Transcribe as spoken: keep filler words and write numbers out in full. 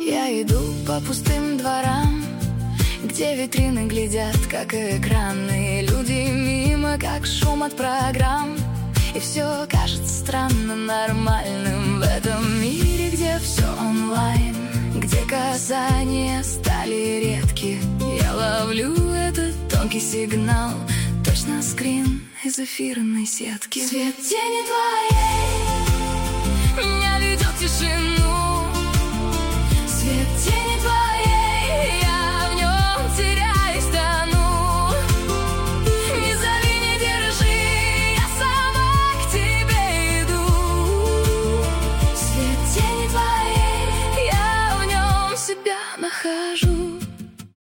Я иду по пустым дворам, где витрины глядят, как экраны, люди мимо, как шум от программ. И все кажется странно нормальным в этом мире, где все онлайн, где касания стали редки. Я ловлю этот тонкий сигнал, точно скрин из эфирной сетки. Свет тени твоей меня ведет тишина.